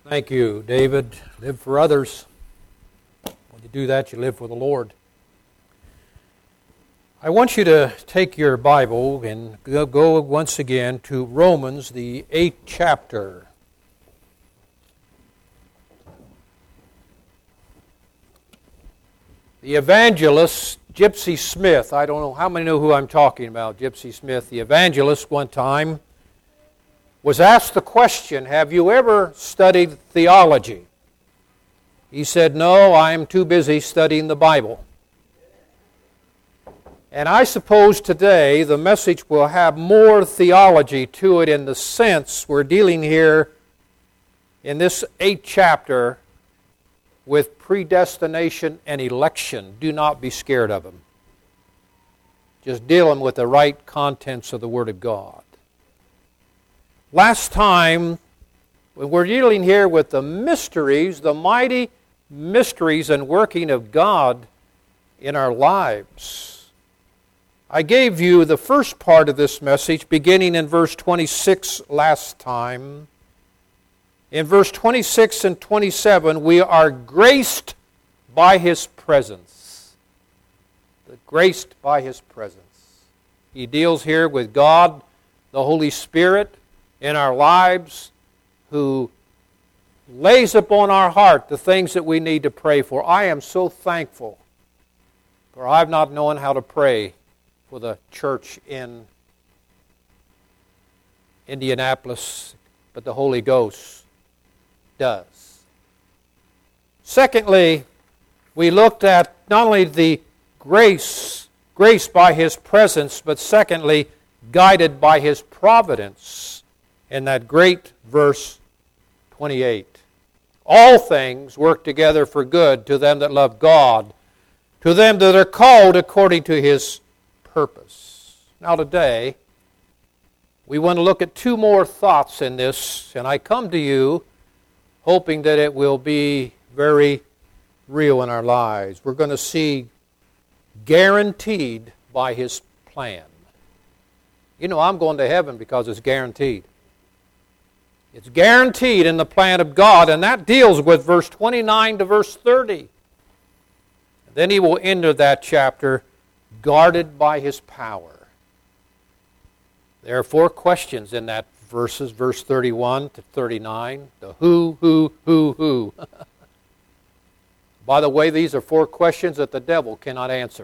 Thank you, David. Live for others. When you do that, you live for the Lord. I want you to take your Bible and go once again to Romans, the 8th chapter. The evangelist, Gypsy Smith, I don't know how many know who I'm talking about, Gypsy Smith, the evangelist one time, was asked the question, have you ever studied theology? He said, no, I am too busy studying the Bible. And I suppose today the message will have more theology to it in the sense we're dealing here in this 8th chapter with predestination and election. Do not be scared of them. Just deal them with the right contents of the Word of God. Last time, when we're dealing here with the mysteries, the mighty mysteries and working of God in our lives, I gave you the first part of this message beginning in verse 26 last time. In verse 26 and 27, we are graced by His presence. Graced by His presence. He deals here with God, the Holy Spirit, in our lives, who lays upon our heart the things that we need to pray for. I am so thankful, for I've not known how to pray for the church in Indianapolis, but the Holy Ghost does. Secondly, we looked at not only the grace by His presence, but secondly, guided by His providence. In that great verse 28. All things work together for good to them that love God, to them that are called according to His purpose. Now today, we want to look at two more thoughts in this, and I come to you hoping that it will be very real in our lives. We're going to see guaranteed by His plan. You know, I'm going to heaven because it's guaranteed. It's guaranteed in the plan of God, and that deals with verse 29 to verse 30. Then he will enter that chapter, guarded by His power. There are four questions in that verses, verse 31 to 39. The who. By the way, these are four questions that the devil cannot answer.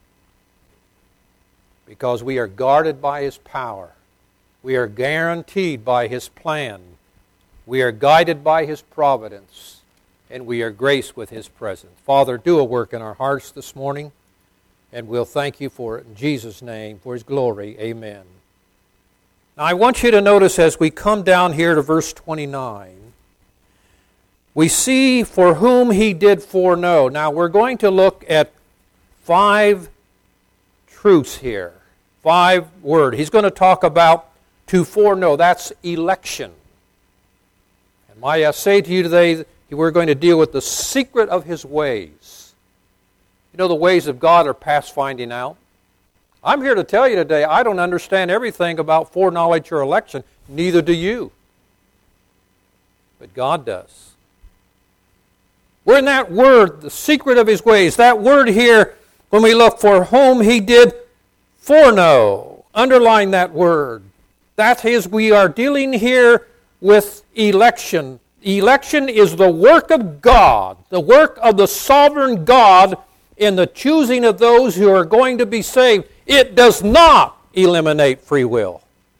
Because we are guarded by His power. We are guaranteed by His plan. We are guided by His providence. And we are graced with His presence. Father, do a work in our hearts this morning. And we'll thank You for it in Jesus' name, for His glory. Amen. Now I want you to notice as we come down here to verse 29, we see for whom He did foreknow. Now we're going to look at 5 truths here. 5 words. He's going to talk about to foreknow. That's election. And I say to you today, we're going to deal with the secret of His ways. You know, the ways of God are past finding out. I'm here to tell you today, I don't understand everything about foreknowledge or election. Neither do you. But God does. We're in that word, the secret of His ways. That word here, when we look for whom He did foreknow. Underline that word. That is, we are dealing here with election. Election is the work of God, the work of the sovereign God in the choosing of those who are going to be saved. It does not eliminate free will.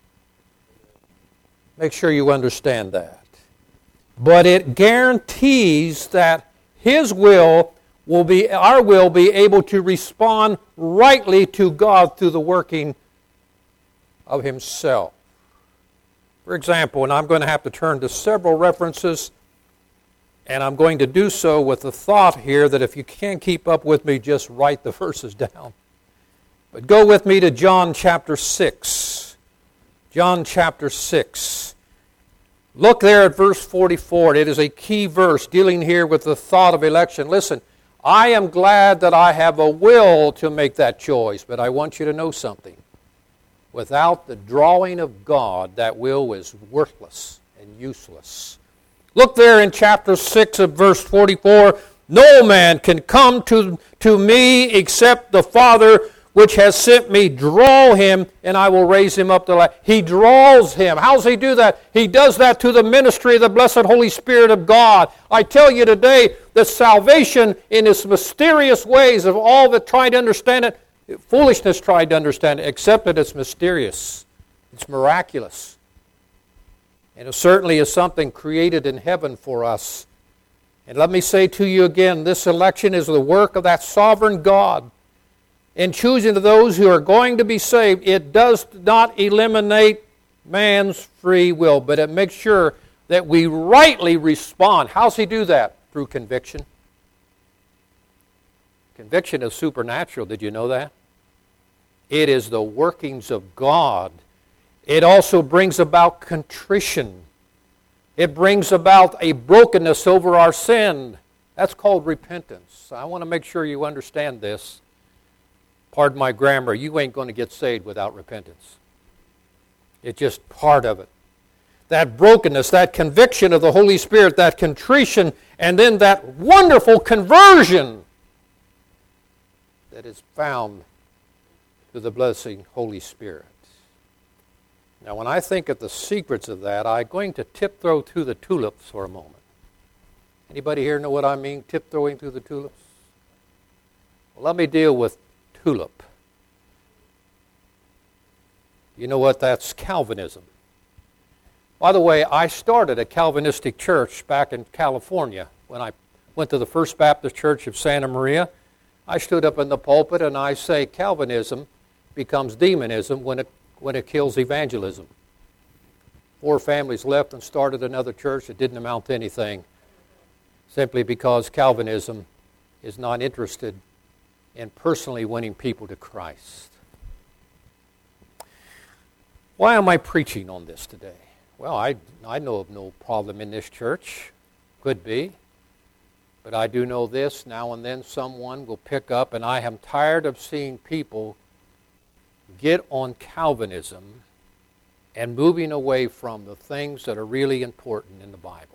Make sure you understand that. But it guarantees that His will be, our will be able to respond rightly to God through the working of Himself. For example, and I'm going to have to turn to several references, and I'm going to do so with the thought here that if you can't keep up with me, just write the verses down. But go with me to John chapter 6. John chapter 6. Look there at verse 44. It is a key verse dealing here with the thought of election. Listen, I am glad that I have a will to make that choice, but I want you to know something. Without the drawing of God, that will is worthless and useless. Look there in chapter 6 of verse 44. No man can come to me except the Father which has sent me draw him, and I will raise him up to life. He draws him. How does he do that? He does that through the ministry of the blessed Holy Spirit of God. I tell you today that salvation in its mysterious ways of all that try to understand it, foolishness tried to understand it, except that it's mysterious. It's miraculous. And it certainly is something created in heaven for us. And let me say to you again, this election is the work of that sovereign God. In choosing those who are going to be saved, it does not eliminate man's free will, but it makes sure that we rightly respond. How does he do that? Through conviction. Conviction is supernatural. Did you know that? It is the workings of God. It also brings about contrition. It brings about a brokenness over our sin. That's called repentance. I want to make sure you understand this. Pardon my grammar, you ain't going to get saved without repentance. It's just part of it. That brokenness, that conviction of the Holy Spirit, that contrition, and then that wonderful conversion that is found through the blessing Holy Spirit. Now, when I think of the secrets of that, I'm going to tiptoe through the tulips for a moment. Anybody here know what I mean, tiptoeing through the tulips? Well, let me deal with tulip. You know what? That's Calvinism. By the way, I started a Calvinistic church back in California. When I went to the First Baptist Church of Santa Maria, I stood up in the pulpit and I say Calvinism becomes demonism when it kills evangelism. 4 families left and started another church that didn't amount to anything, simply because Calvinism is not interested in personally winning people to Christ. Why am I preaching on this today? Well, I know of no problem in this church. Could be. But I do know this, now and then someone will pick up, and I am tired of seeing people get on Calvinism and moving away from the things that are really important in the Bible.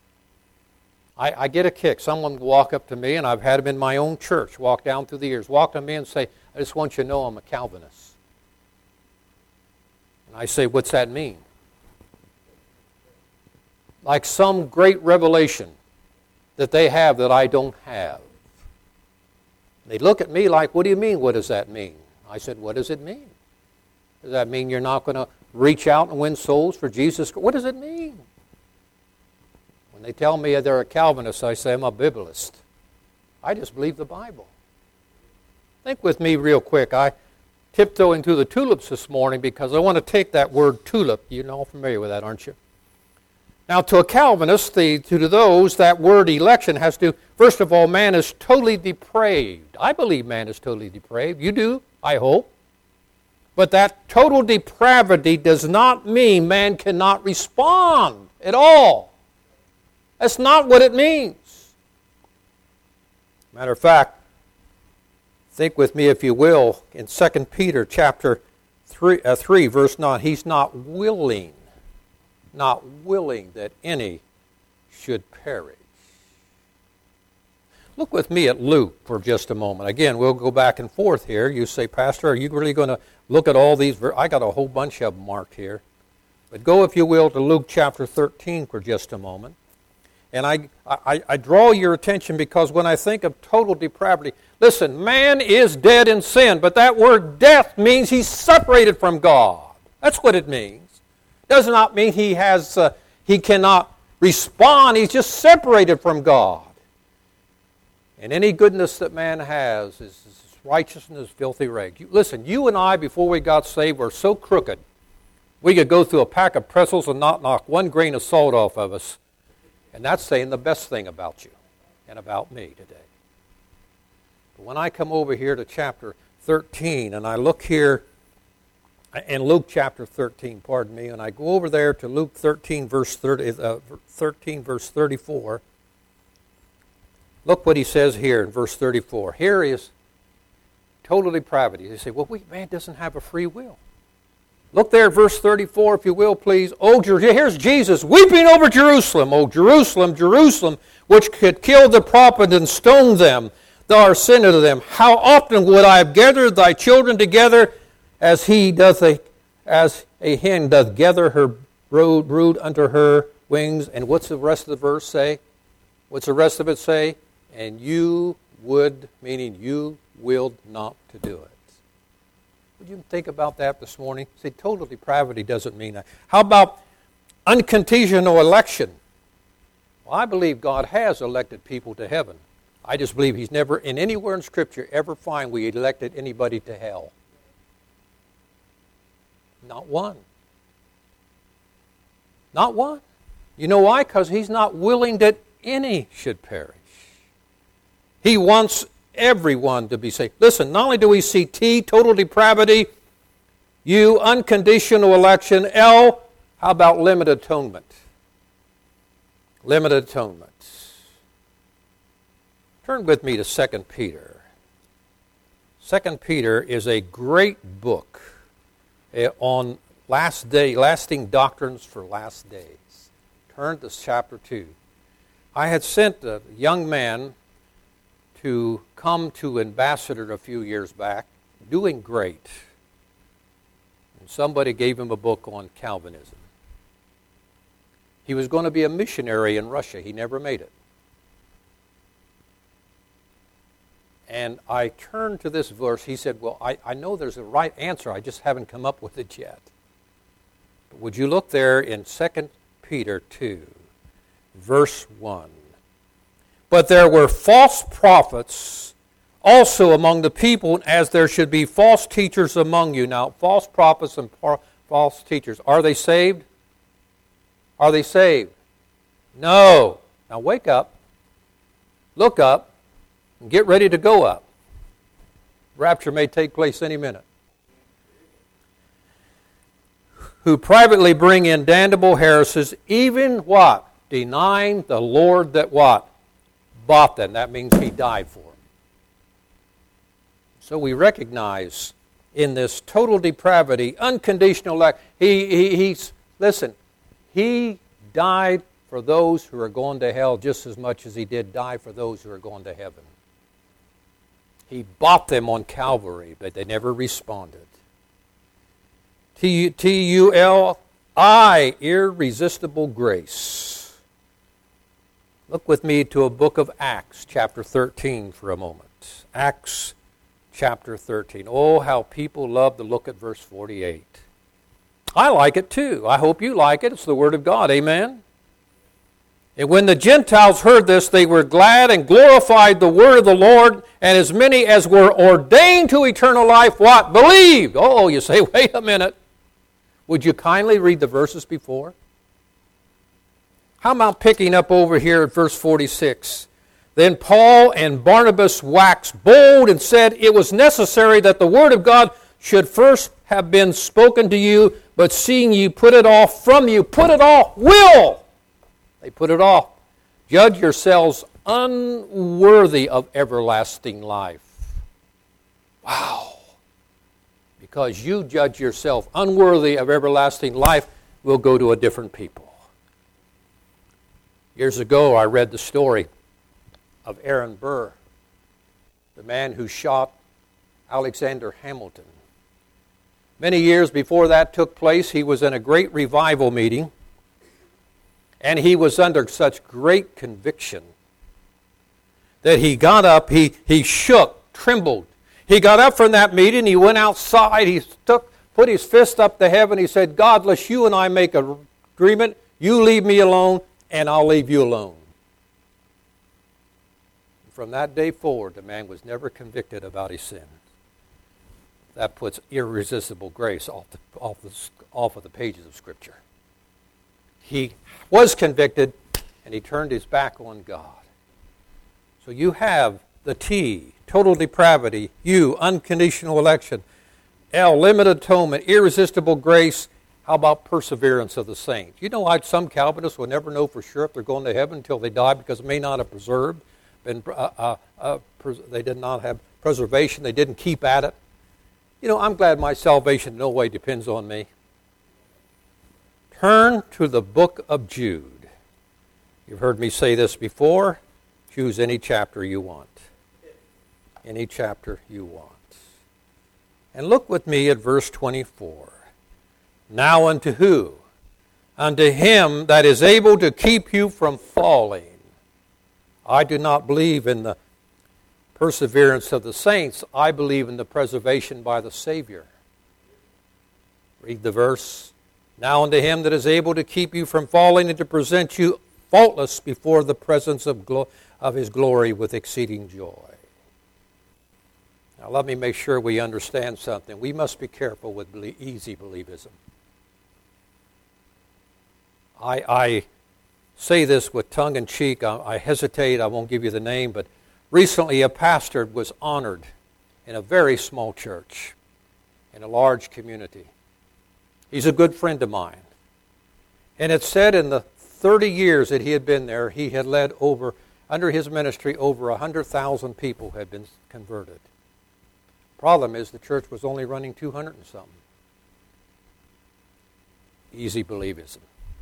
I get a kick. Someone will walk up to me, and I've had them in my own church, walk down through the years, walk to me and say, I just want you to know I'm a Calvinist. And I say, what's that mean? Like some great revelation that they have that I don't have. They look at me like, what do you mean, what does that mean? I said, what does it mean? Does that mean you're not going to reach out and win souls for Jesus? What does it mean? When they tell me they're a Calvinist, I say I'm a Biblist. I just believe the Bible. Think with me real quick. I tiptoe into the tulips this morning because I want to take that word tulip. You're all familiar with that, aren't you? Now, to a Calvinist, to those, that word election has to, first of all, man is totally depraved. I believe man is totally depraved. You do, I hope. But that total depravity does not mean man cannot respond at all. That's not what it means. Matter of fact, think with me, if you will, in 2 Peter chapter 3, verse 9, he's not willing that any should perish. Look with me at Luke for just a moment. Again, we'll go back and forth here. You say, Pastor, are you really going to look at all these? I got a whole bunch of them marked here. But go, if you will, to Luke chapter 13 for just a moment. And I draw your attention because when I think of total depravity, listen, man is dead in sin, but that word death means he's separated from God. That's what it means. Does not mean he cannot respond. He's just separated from God. And any goodness that man has is righteousness is filthy rags. Listen, you and I, before we got saved, were so crooked, we could go through a pack of pretzels and not knock one grain of salt off of us. And that's saying the best thing about you and about me today. But when I come over here to chapter 13, and I look here in Luke chapter 13, pardon me, and I go over there to Luke 13, verse 34, look what he says here in verse 34. Here is total depravity. They say, well, man doesn't have a free will. Look there at verse 34, if you will, please. Here's Jesus weeping over Jerusalem. Oh, Jerusalem, Jerusalem, which could kill the prophets and stone them that are sent unto them. How often would I have gathered thy children together as as a hen doth gather her brood under her wings. And what's the rest of the verse say? What's the rest of it say? And you would, meaning you willed not to do it. Would you think about that this morning? See, total depravity doesn't mean that. How about unconditional election? Well, I believe God has elected people to heaven. I just believe He's never, in anywhere in Scripture, ever find we elected anybody to hell. Not one. Not one. You know why? Because He's not willing that any should perish. He wants everyone to be saved. Listen, not only do we see T, total depravity, U, unconditional election, L, how about limited atonement? Limited atonement. Turn with me to 2 Peter. 2 Peter is a great book on lasting doctrines for last days. Turn to chapter 2. I had sent a young man to come to Ambassador a few years back, doing great. And somebody gave him a book on Calvinism. He was going to be a missionary in Russia. He never made it. And I turned to this verse. He said, well, I know there's a right answer. I just haven't come up with it yet. But would you look there in 2 Peter 2, verse 1. But there were false prophets also among the people, as there should be false teachers among you. Now, false prophets and false teachers, are they saved? Are they saved? No. Now wake up, look up, and get ready to go up. Rapture may take place any minute. Who privately bring in damnable heresies, even what? Denying the Lord that what? Bought them. That means He died for them. So we recognize in this total depravity, unconditional act, listen, He died for those who are going to hell just as much as He did die for those who are going to heaven. He bought them on Calvary, but they never responded. T-U-L-I, irresistible grace. Look with me to a book of Acts, chapter 13 for a moment. Acts, chapter 13. Oh, how people love to look at verse 48. I like it too. I hope you like it. It's the Word of God. Amen? And when the Gentiles heard this, they were glad and glorified the word of the Lord, and as many as were ordained to eternal life, what? Believed. Oh, you say, wait a minute. Would you kindly read the verses before? How about picking up over here at verse 46? Then Paul and Barnabas waxed bold and said, it was necessary that the word of God should first have been spoken to you, but seeing you put it off from you, put it off, will. They put it off. Judge yourselves unworthy of everlasting life. Wow. Because you judge yourself unworthy of everlasting life, we'll go to a different people. Years ago, I read the story of Aaron Burr, the man who shot Alexander Hamilton. Many years before that took place, he was in a great revival meeting, and he was under such great conviction that he got up, he shook, trembled. He got up from that meeting, he went outside, he put his fist up to heaven, he said, God, unless you and I make an agreement, you leave me alone, and I'll leave you alone. From that day forward, the man was never convicted about his sin. That puts irresistible grace off of the pages of Scripture. He was convicted, and he turned his back on God. So you have the T, total depravity, U, unconditional election, L, limited atonement, irresistible grace. How about perseverance of the saints? You know why some Calvinists will never know for sure if they're going to heaven until they die, because they may not have they did not have preservation, they didn't keep at it. You know, I'm glad my salvation in no way depends on me. Turn to the book of Jude. You've heard me say this before. Choose any chapter you want. Any chapter you want. And look with me at verse 24. Now unto who? Unto him that is able to keep you from falling. I do not believe in the perseverance of the saints. I believe in the preservation by the Savior. Read the verse. Now unto him that is able to keep you from falling and to present you faultless before the presence of his glory with exceeding joy. Now let me make sure we understand something. We must be careful with easy believism. I say this with tongue in cheek. I hesitate. I won't give you the name, but recently a pastor was honored in a very small church in a large community. He's a good friend of mine. And it said in the 30 years that he had been there, he had led under his ministry, over 100,000 people had been converted. Problem is the church was only running 200 and something. Easy believism.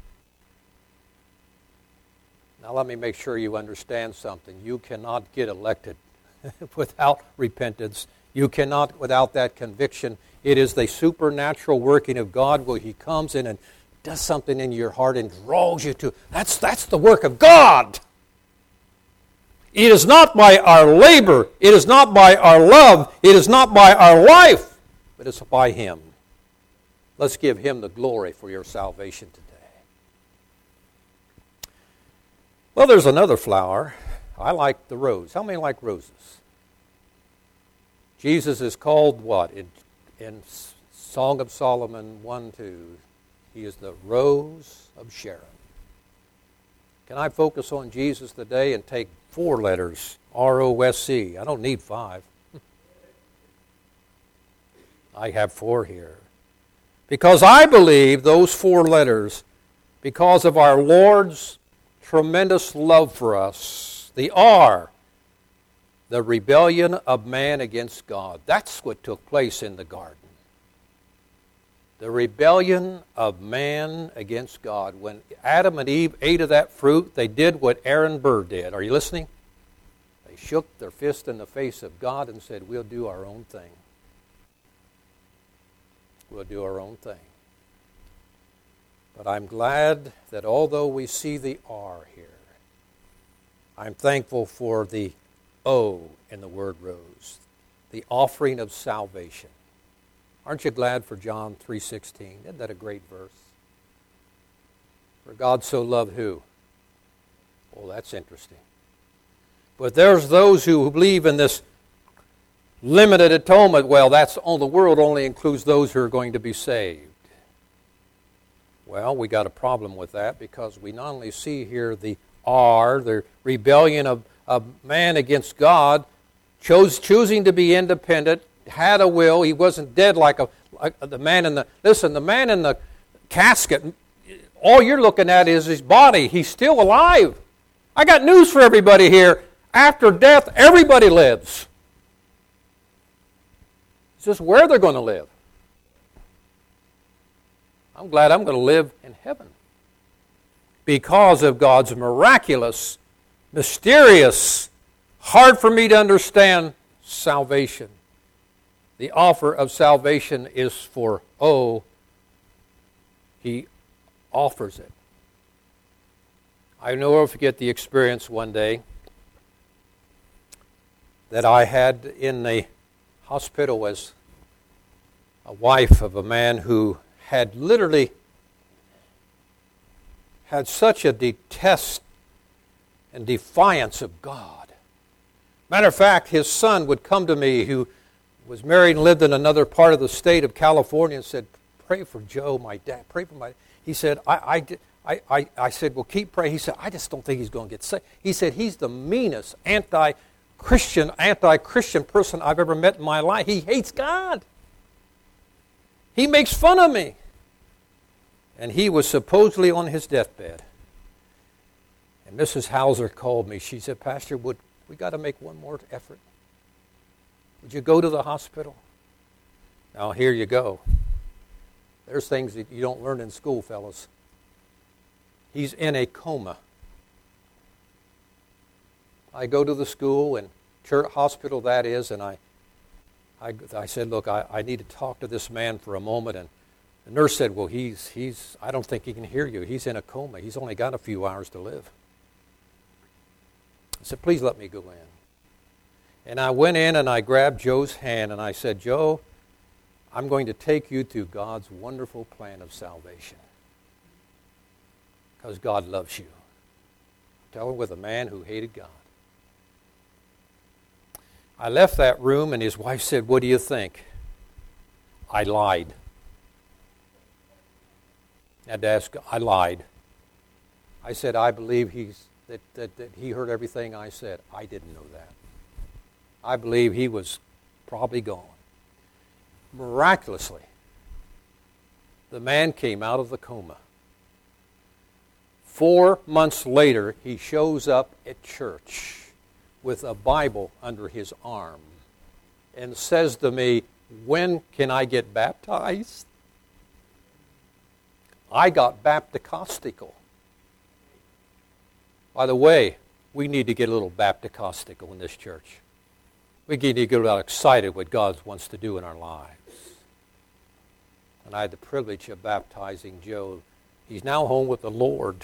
Now let me make sure you understand something. You cannot get elected without repentance. You cannot without that conviction. It is the supernatural working of God where he comes in and does something in your heart and draws you to. That's the work of God. It is not by our labor. It is not by our love. It is not by our life. But it's by him. Let's give him the glory for your salvation today. Well, there's another flower. I like the rose. How many like roses? Jesus is called what? In Song of Solomon 1:2, he is the rose of Sharon. Can I focus on Jesus today and take 4 letters, R-O-S-C? I don't need 5. I have 4 here. Because I believe those 4 letters, because of our Lord's tremendous love for us, the R, the rebellion of man against God. That's what took place in the garden. The rebellion of man against God. When Adam and Eve ate of that fruit, they did what Aaron Burr did. Are you listening? They shook their fist in the face of God and said, we'll do our own thing. We'll do our own thing. But I'm glad that although we see the R here, I'm thankful for the O in the word rose, the offering of salvation. Aren't you glad for John 3:16? Isn't that a great verse? For God so loved who? Oh, that's interesting. But there's those who believe in this limited atonement. Well, the world only includes those who are going to be saved. Well, we got a problem with that because we not only see here the R, the rebellion of man against God, choosing to be independent, had a will. He wasn't dead like the man in the casket. All you're looking at is his body. He's still alive. I got news for everybody here. After death, everybody lives. It's just where they're going to live. I'm glad I'm going to live in heaven because of God's miraculous, mysterious, hard for me to understand salvation. The offer of salvation is for, he offers it. I never forget the experience one day that I had in the hospital as a wife of a man who had literally had such a detest and defiance of God. Matter of fact, his son would come to me, who was married and lived in another part of the state of California, and said, pray for Joe, my dad. Pray for my... He said, I said, well, keep praying. He said, I just don't think he's going to get saved. He said, he's the meanest anti-Christian person I've ever met in my life. He hates God. He makes fun of me. And he was supposedly on his deathbed. And Mrs. Hauser called me. She said, Pastor, we got to make one more effort. Would you go to the hospital? Now, here you go. There's things that you don't learn in school, fellas. He's in a coma. I go to the school, and church hospital that is, and I said, look, I need to talk to this man for a moment. And the nurse said, well, I don't think he can hear you. He's in a coma. He's only got a few hours to live. I said, please let me go in. And I went in and I grabbed Joe's hand and I said, Joe, I'm going to take you to God's wonderful plan of salvation. Because God loves you. Tell him with a man who hated God. I left that room and his wife said, what do you think? I lied. I had to ask, I lied. I said, I believe that he heard everything I said. I didn't know that. I believe he was probably gone. Miraculously, the man came out of the coma. 4 months later, he shows up at church with a Bible under his arm and says to me, when can I get baptized? I got Bapticostical. By the way, we need to get a little Bapticostical in this church. We need to get a little excited what God wants to do in our lives. And I had the privilege of baptizing Joe. He's now home with the Lord.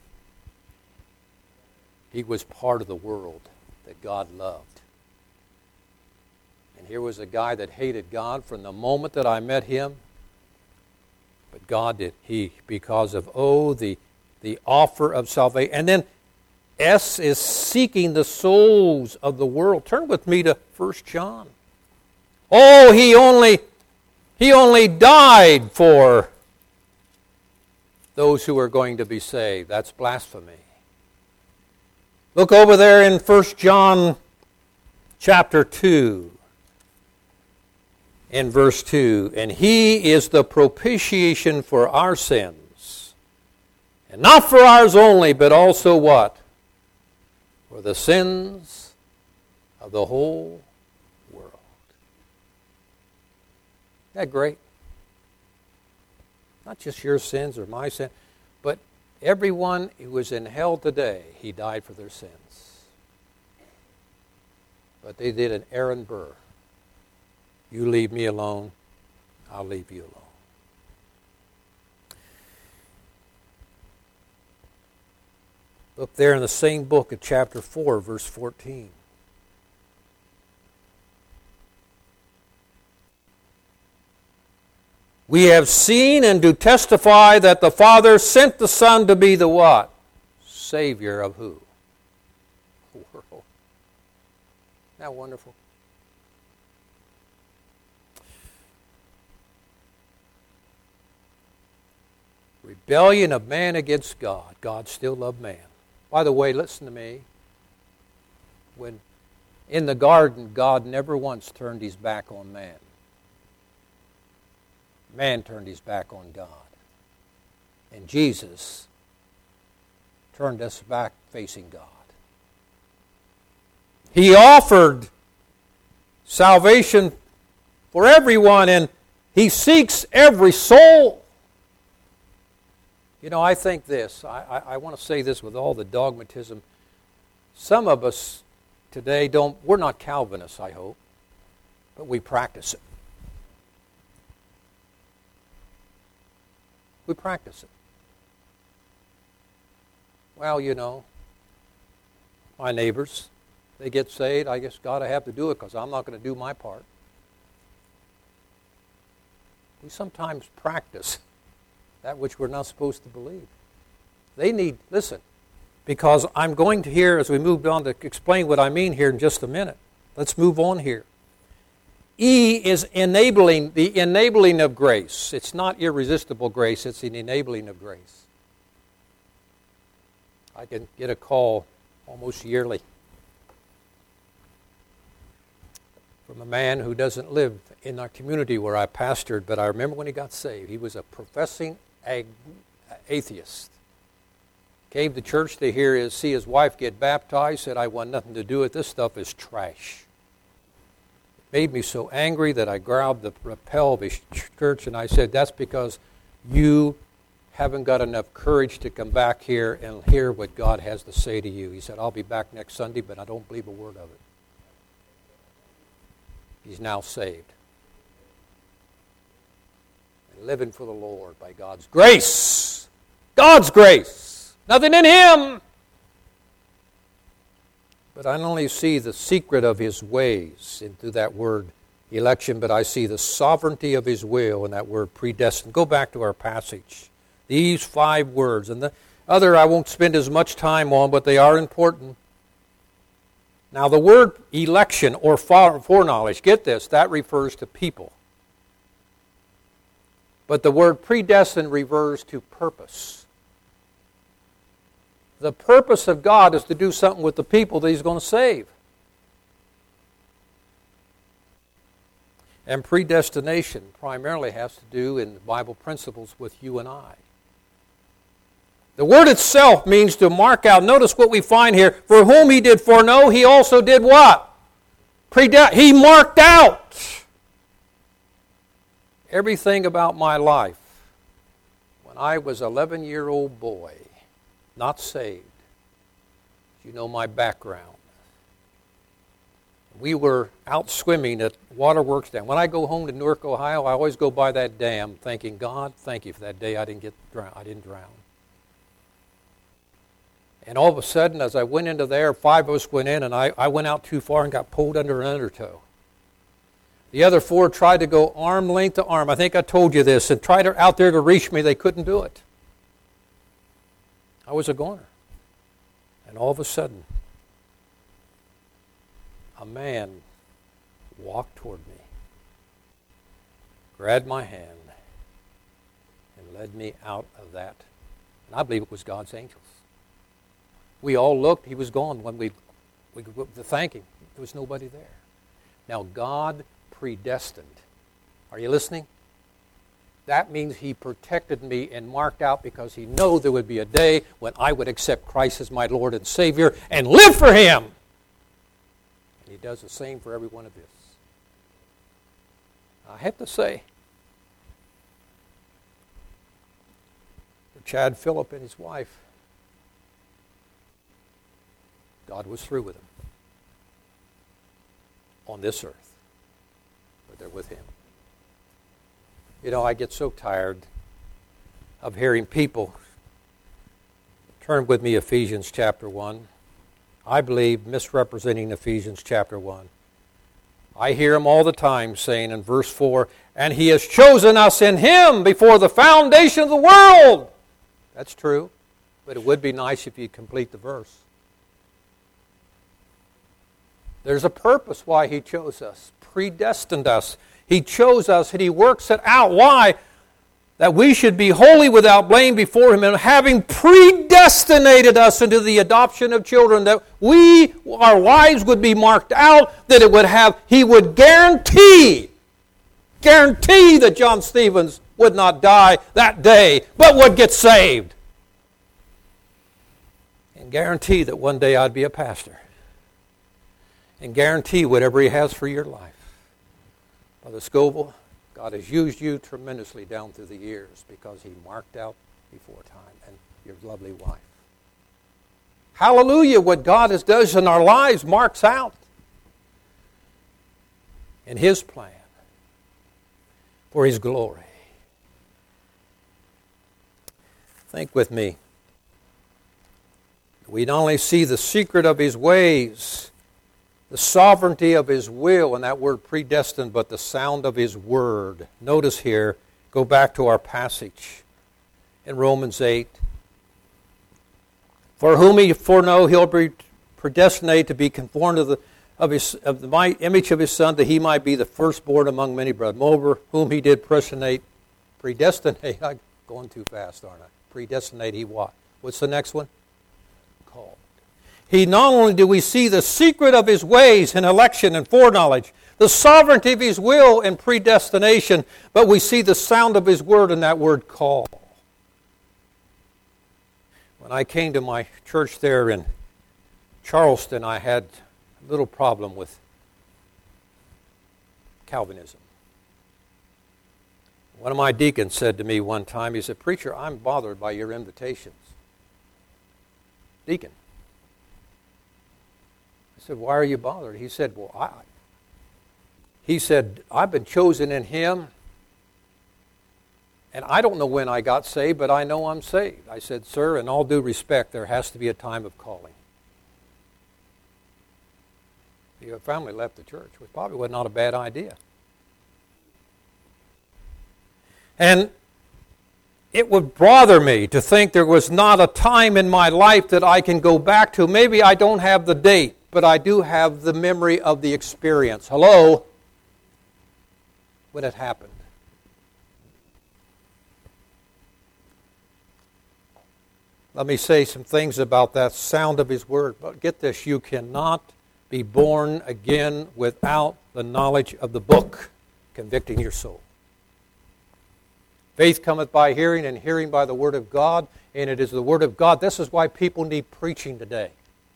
He was part of the world that God loved. And here was a guy that hated God from the moment that I met him. But God did. Because of the offer of salvation. And then S is seeking the souls of the world. Turn with me to 1 John. Oh, he only died for those who are going to be saved. That's blasphemy. Look over there in 1 John chapter 2. In verse 2, and he is the propitiation for our sins, and not for ours only, but also what? For the sins of the whole world. Isn't that great? Not just your sins or my sin, but everyone who is in hell today, he died for their sins. But they did an Aaron Burr. You leave me alone, I'll leave you alone. Look there in the same book at chapter 4, verse 14. We have seen and do testify that the Father sent the Son to be the what? Savior of who? The world. Isn't that wonderful? Rebellion of man against God. God still loved man. By the way, listen to me. When in the garden, God never once turned his back on man. Man turned his back on God. And Jesus turned us back facing God. He offered salvation for everyone, and he seeks every soul. You know, I think this. I want to say this with all the dogmatism. Some of us today we're not Calvinists, I hope, but we practice it. We practice it. Well, you know, my neighbors, they get saved. I guess God, I have to do it because I'm not going to do my part. We sometimes practice that which we're not supposed to believe. Listen, because I'm going to here, as we move on, to explain what I mean here in just a minute. Let's move on here. E is enabling, the enabling of grace. It's not irresistible grace, it's an enabling of grace. I can get a call almost yearly from a man who doesn't live in our community where I pastored, but I remember when he got saved. He was a professing atheist. Came to church to see his wife get baptized, said, I want nothing to do with this stuff, is trash. It made me so angry that I grabbed the rappel of his church and I said, that's because you haven't got enough courage to come back here and hear what God has to say to you. He said, I'll be back next Sunday, but I don't believe a word of it. He's now saved. And living for the Lord by God's grace. God's grace. Nothing in him. But I not only see the secret of his ways into that word election, but I see the sovereignty of his will in that word predestined. Go back to our passage. These 5 words. And the other I won't spend as much time on, but they are important. Now the word election or foreknowledge, get this, that refers to people. But the word predestined refers to purpose. The purpose of God is to do something with the people that he's going to save. And predestination primarily has to do in Bible principles with you and I. The word itself means to mark out. Notice what we find here. For whom he did foreknow, he also did what? He marked out everything about my life. When I was an 11-year-old boy, not saved, you know my background. We were out swimming at Waterworks Dam. When I go home to Newark, Ohio, I always go by that dam thinking, God, thank you for that day I didn't drown. And all of a sudden, as I went into there, 5 of us went in, and I went out too far and got pulled under an undertow. The other 4 tried to go arm length to arm. I think I told you this, and tried out there to reach me. They couldn't do it. I was a goner. And all of a sudden, a man walked toward me, grabbed my hand, and led me out of that. And I believe it was God's angels. We all looked. He was gone when we to thank him. There was nobody there. Now, God predestined. Are you listening? That means he protected me and marked out because he knew there would be a day when I would accept Christ as my Lord and Savior and live for him. And he does the same for every one of us. I have to say, for Chad Phillip and his wife, God was through with them on this earth, but they're with him. You know, I get so tired of hearing people. Turn with me Ephesians chapter 1. I believe misrepresenting Ephesians chapter 1. I hear them all the time saying in verse 4, and he has chosen us in him before the foundation of the world. That's true, but it would be nice if you complete the verse. There's a purpose why he chose us, predestined us. He chose us and he works it out. Why? That we should be holy without blame before him, and having predestinated us into the adoption of children, that our lives would be marked out, that he would guarantee that John Stevens would not die that day, but would get saved. And guarantee that one day I'd be a pastor. And guarantee whatever he has for your life. Brother Scoville, God has used you tremendously down through the years because he marked out before time, and your lovely wife. Hallelujah, what God does in our lives marks out in his plan for his glory. Think with me. We not only see the secret of his ways, the sovereignty of his will, and that word predestined, but the sound of his word. Notice here, go back to our passage in Romans 8. For whom he foreknow, he'll predestinate to be conformed to the image of his Son, that he might be the firstborn among many brethren. Moreover, whom he did predestinate, I'm going too fast, aren't I? Predestinate, he what? What's the next one? Called. He not only do we see the secret of his ways in election and foreknowledge, the sovereignty of his will and predestination, but we see the sound of his word in that word call. When I came to my church there in Charleston, I had a little problem with Calvinism. One of my deacons said to me one time, he said, "Preacher, I'm bothered by your invitations." Deacon. I said, "Why are you bothered?" He said, "I've been chosen in Him, and I don't know when I got saved, but I know I'm saved." I said, "Sir, in all due respect, there has to be a time of calling." Your family left the church, which probably was not a bad idea. And it would bother me to think there was not a time in my life that I can go back to. Maybe I don't have the date, but I do have the memory of the experience. Hello? When it happened. Let me say some things about that sound of His Word. But get this, you cannot be born again without the knowledge of the book convicting your soul. Faith cometh by hearing, and hearing by the Word of God, and it is the Word of God. This is why people need preaching today.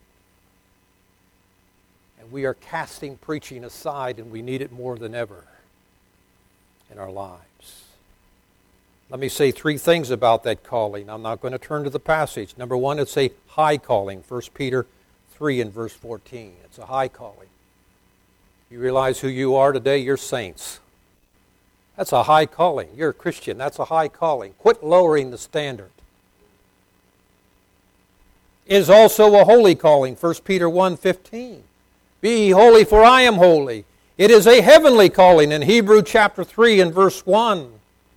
And we are casting preaching aside, and we need it more than ever in our lives. Let me say three things about that calling. I'm not going to turn to the passage. Number one, it's a high calling. 1 Peter 3 and verse 14. It's a high calling. You realize who you are today? You're saints. That's a high calling. You're a Christian. That's a high calling. Quit lowering the standard. It is also a holy calling. 1 Peter 1:15. Be ye holy, for I am holy. It is a heavenly calling in Hebrews chapter 3 and verse 1.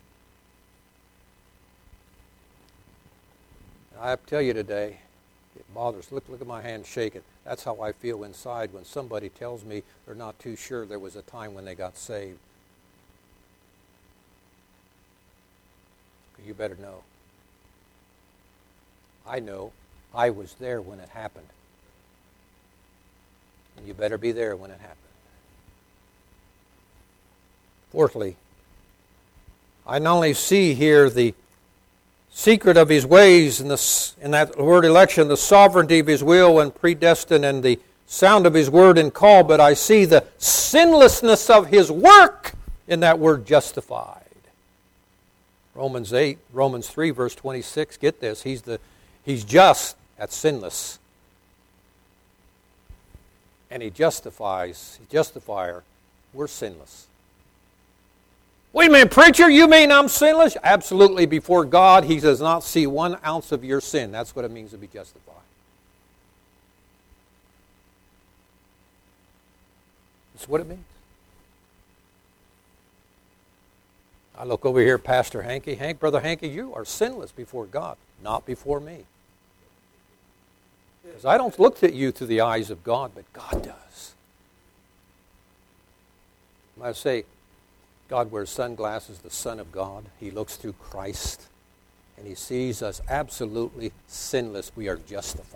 I have to tell you today, it bothers. Look at my hand shaking. That's how I feel inside when somebody tells me they're not too sure there was a time when they got saved. You better know. I know. I was there when it happened. And you better be there when it happened. Fourthly, I not only see here the secret of His ways in that word election, the sovereignty of His will and predestined, and the sound of His word and call, but I see the sinlessness of His work in that word justified. Romans 3, verse 26, get this, He's just, that's sinless. And He justifies, justifier, we're sinless. Wait a minute, preacher, you mean I'm sinless? Absolutely, before God, He does not see 1 ounce of your sin. That's what it means to be justified. That's what it means. I look over here, Pastor Hankey. Brother Hankey, you are sinless before God, not before me. Because I don't look at you through the eyes of God, but God does. I say, God wears sunglasses, the Son of God. He looks through Christ, and He sees us absolutely sinless. We are justified.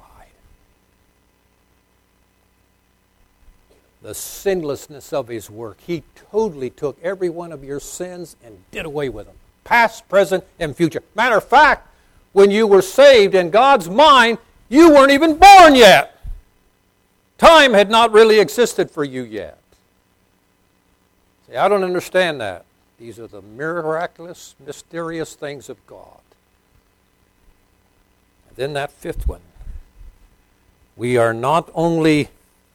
The sinlessness of His work. He totally took every one of your sins and did away with them. Past, present, and future. Matter of fact, when you were saved in God's mind, you weren't even born yet. Time had not really existed for you yet. See, I don't understand that. These are the miraculous, mysterious things of God. And then that fifth one. We are not only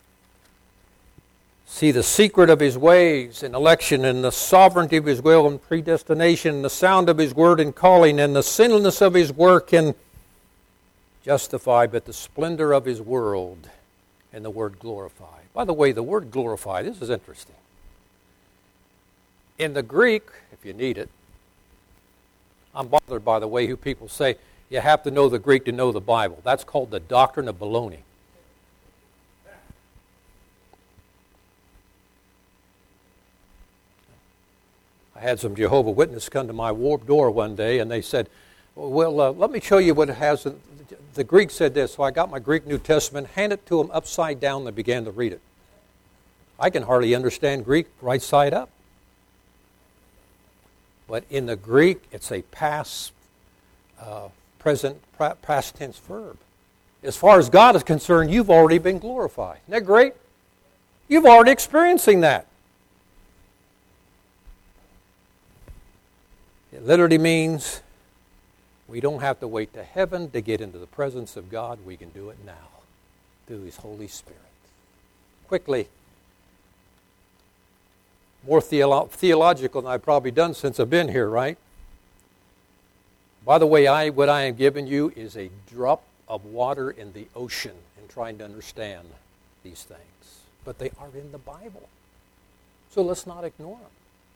see the secret of His ways in election and the sovereignty of His will and predestination and the sound of His word and calling and the sinlessness of His work and justify, but the splendor of His world and the word glorify. By the way, the word glorify, this is interesting. In the Greek, if you need it, I'm bothered by the way who people say you have to know the Greek to know the Bible. That's called the doctrine of baloney. I had some Jehovah's Witnesses come to my warped door one day, and they said, well, let me show you what it has. The Greek said this, so I got my Greek New Testament, handed it to them upside down, and they began to read it. I can hardly understand Greek right side up. But in the Greek, it's a past, present, past tense verb. As far as God is concerned, you've already been glorified. Isn't that great? You've already experiencing that. It literally means we don't have to wait to heaven to get into the presence of God. We can do it now through His Holy Spirit. Quickly, more theological than I've probably done since I've been here, right? By the way, what I am giving you is a drop of water in the ocean in trying to understand these things. But they are in the Bible. So let's not ignore them.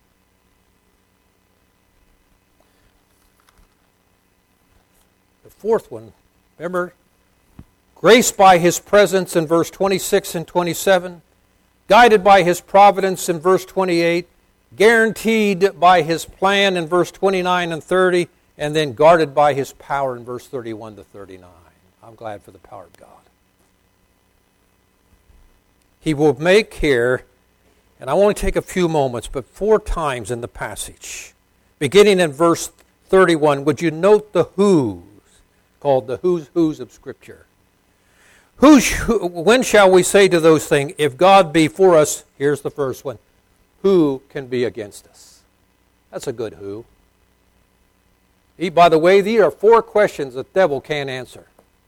The fourth one, remember, grace by His presence in verse 26 and 27, guided by His providence in verse 28, guaranteed by His plan in verse 29 and 30, and then guarded by His power in verse 31 to 39. I'm glad for the power of God. He will make here, and I only take a few moments, but 4 times in the passage, beginning in verse 31, would you note the who's, called the who's of Scripture. When shall we say to those things, if God be for us, here's the first one, who can be against us? That's a good who. By the way, these are 4 questions the devil can't answer.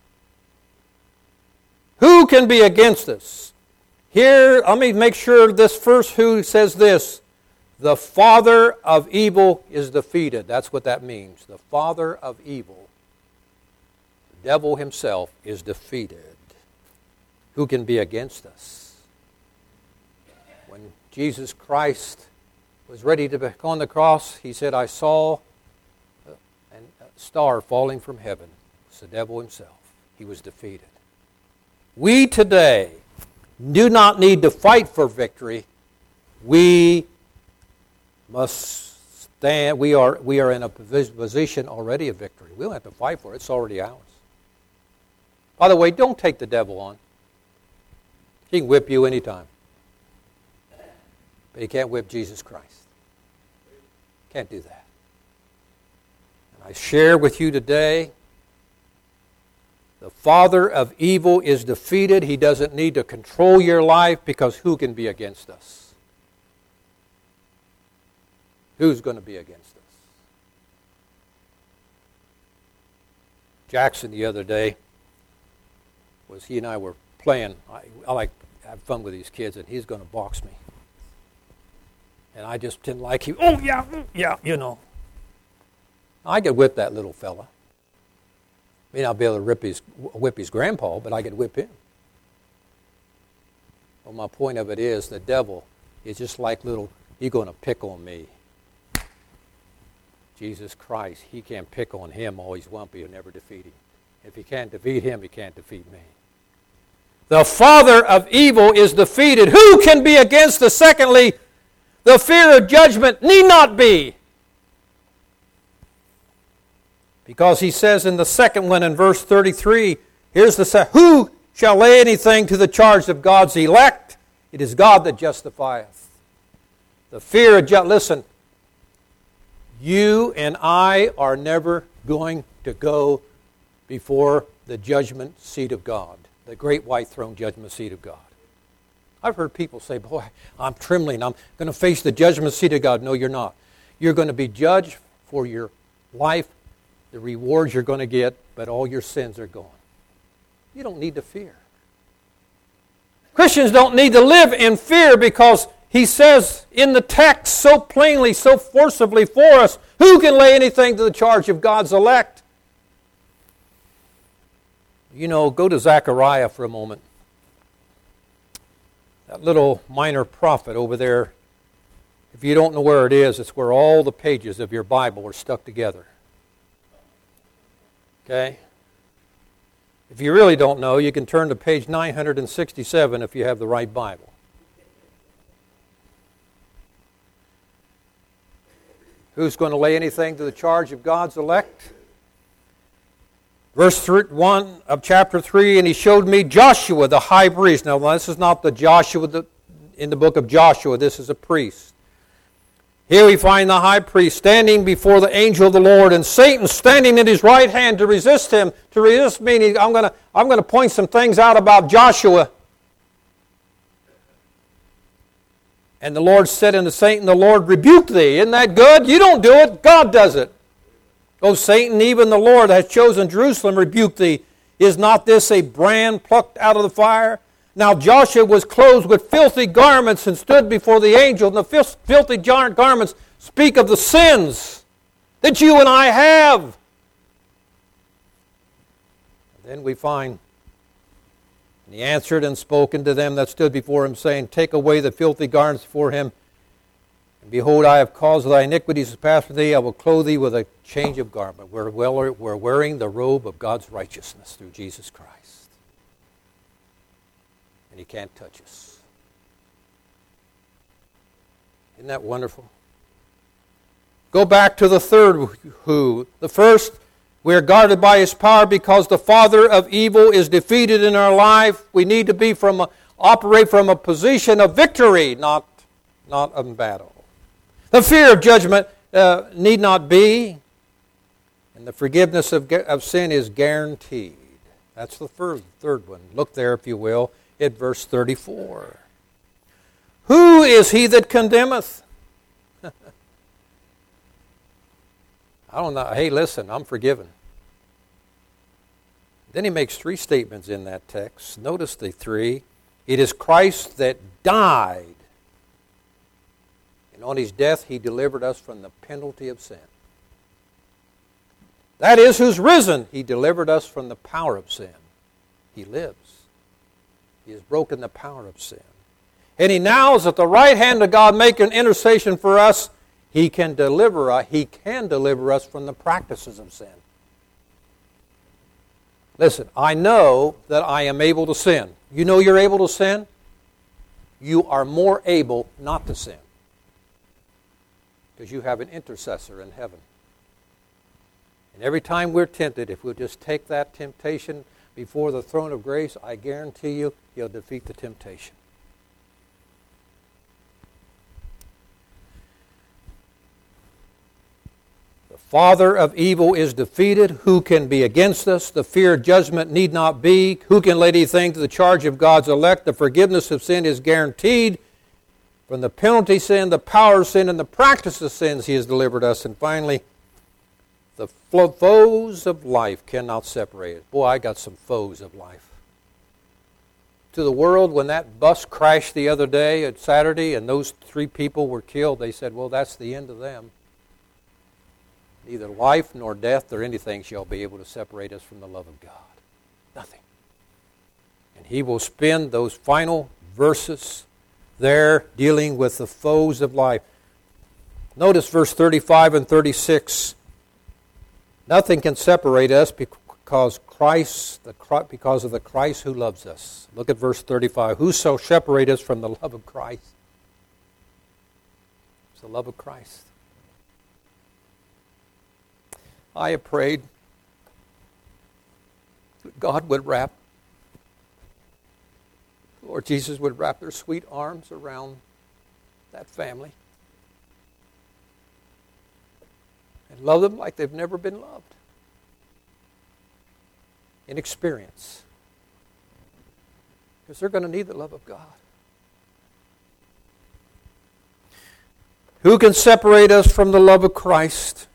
Who can be against us? Here, let me make sure this first who says this. The father of evil is defeated. That's what that means. The father of evil, the devil himself, is defeated. Who can be against us? When Jesus Christ was ready to go on the cross, He said, I saw a star falling from heaven. It's the devil himself. He was defeated. We today do not need to fight for victory. We must stand. We are in a position already of victory. We don't have to fight for it. It's already ours. By the way, don't take the devil on. He can whip you anytime. But he can't whip Jesus Christ. Can't do that. And I share with you today, the father of evil is defeated. He doesn't need to control your life because who can be against us? Who's going to be against us? Jackson the other day, he and I were playing. I like to have fun with these kids, and he's going to box me. And I just didn't like him. Oh, yeah, you know. I could whip that little fella. May not be able to whip his grandpa, but I could whip him. Well, my point of it is the devil is just like he's going to pick on me. Jesus Christ, he can't pick on him, always won't be, he'll never defeat him. If he can't defeat him, he can't defeat me. The father of evil is defeated. Who can be against us? Secondly, the fear of judgment need not be. Because he says in the second one in verse 33, here's who shall lay anything to the charge of God's elect? It is God that justifieth. The fear of judgment. Listen, you and I are never going to go before the judgment seat of God, the great white throne judgment seat of God. I've heard people say, boy, I'm trembling. I'm going to face the judgment seat of God. No, you're not. You're going to be judged for your life, the rewards you're going to get, but all your sins are gone. You don't need to fear. Christians don't need to live in fear because he says in the text so plainly, so forcibly for us, who can lay anything to the charge of God's elect? You know, go to Zechariah for a moment. That little minor prophet over there, if you don't know where it is, it's where all the pages of your Bible are stuck together. Okay? If you really don't know, you can turn to page 967 if you have the right Bible. Who's going to lay anything to the charge of God's elect? Verse 1 of chapter 3, and he showed me Joshua the high priest. Now, this is not the Joshua in the book of Joshua. This is a priest. Here we find the high priest standing before the angel of the Lord, and Satan standing at his right hand to resist him. To resist meaning, I'm going to point some things out about Joshua. And the Lord said unto Satan, the Lord rebuked thee. Isn't that good? You don't do it. God does it. O Satan, even the Lord hath chosen Jerusalem, rebuked thee. Is not this a brand plucked out of the fire? Now Joshua was clothed with filthy garments and stood before the angel. And the filthy garments speak of the sins that you and I have. And then we find, and he answered and spoke unto them that stood before him, saying, Take away the filthy garments before him. And behold, I have caused thy iniquities to pass from thee. I will clothe thee with a change of garment. We're wearing the robe of God's righteousness through Jesus Christ. And he can't touch us. Isn't that wonderful? Go back to the third who. The first, we are guarded by his power because the father of evil is defeated in our life. We need to operate from a position of victory, not of battle. The fear of judgment need not be, and the forgiveness of sin is guaranteed. That's the third one. Look there, if you will, at verse 34. Who is he that condemneth? I don't know. Hey, listen, I'm forgiven. Then he makes three statements in that text. Notice the three. It is Christ that died. And on his death, he delivered us from the penalty of sin. That is, who's risen. He delivered us from the power of sin. He lives. He has broken the power of sin. And he now is at the right hand of God making intercession for us. He can deliver us from the practices of sin. Listen, I know that I am able to sin. You know you're able to sin? You are more able not to sin. Because you have an intercessor in heaven. And every time we're tempted, if we'll just take that temptation before the throne of grace, I guarantee you, he'll defeat the temptation. The father of evil is defeated. Who can be against us? The fear of judgment need not be. Who can lay anything to the charge of God's elect? The forgiveness of sin is guaranteed. From the penalty of sin, the power of sin, and the practice of sins, he has delivered us. And finally, the foes of life cannot separate us. Boy, I got some foes of life. To the world, when that bus crashed the other day at Saturday and those 3 people were killed, they said, well, that's the end of them. Neither life nor death or anything shall be able to separate us from the love of God. Nothing. And he will spend those final verses there dealing with the foes of life. Notice verse 35 and 36. Nothing can separate us because of the Christ who loves us. Look at verse 35. Who shall separate us from the love of Christ? It's the love of Christ. I have prayed that God would Lord Jesus would wrap their sweet arms around that family and love them like they've never been loved in experience. Because they're going to need the love of God. Who can separate us from the love of Christ?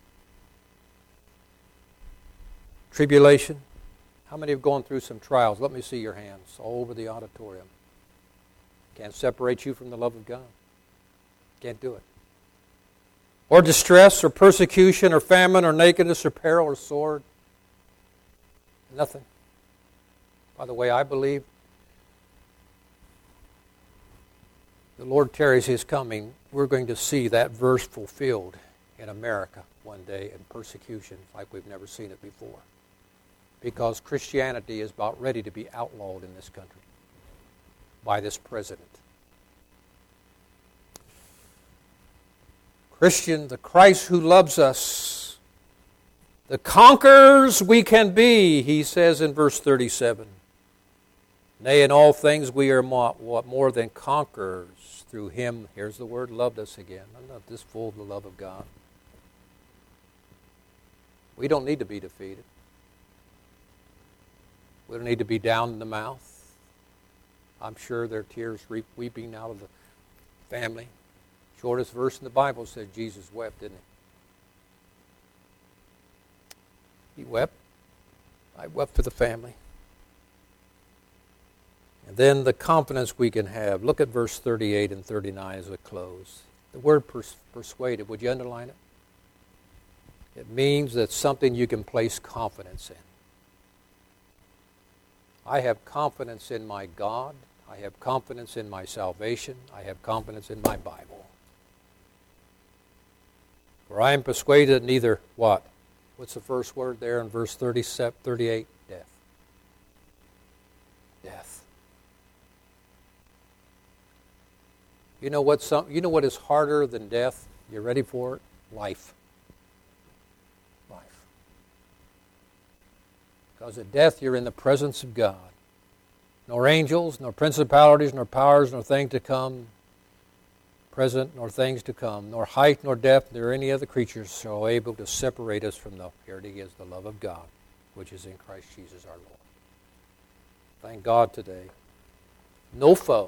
Tribulation. How many have gone through some trials? Let me see your hands all over the auditorium. Can't separate you from the love of God. Can't do it. Or distress, or persecution, or famine, or nakedness, or peril, or sword. Nothing. By the way, I believe the Lord tarries his coming. We're going to see that verse fulfilled in America one day in persecution like we've never seen it before. Because Christianity is about ready to be outlawed in this country by this president. Christian, the Christ who loves us, the conquerors we can be, he says in verse 37. Nay, in all things we are more than conquerors through him. Here's the word, loved us again. I'm not this full of the love of God. We don't need to be defeated. We don't need to be down in the mouth. I'm sure there are tears weeping out of the Family. Shortest verse in the Bible said Jesus wept, didn't he? He wept. I wept for the family. And then the confidence we can have. Look at verse 38 and 39 as we close. The word persuaded, would you underline it? It means that something you can place confidence in. I have confidence in my God. I have confidence in my salvation. I have confidence in my Bible. For I am persuaded that neither what? What's the first word there in verse 38? Death. Death. You know what is harder than death? You ready for it? Life. Life. Because at death you're in the presence of God. Nor angels, nor principalities, nor powers, nor things to come, present, nor things to come, nor height, nor depth, nor any other creatures shall able to separate us from the, here it is, the love of God, which is in Christ Jesus our Lord. Thank God today. No foe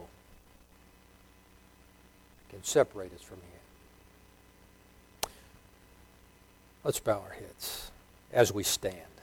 can separate us from Him. Let's bow our heads as we stand.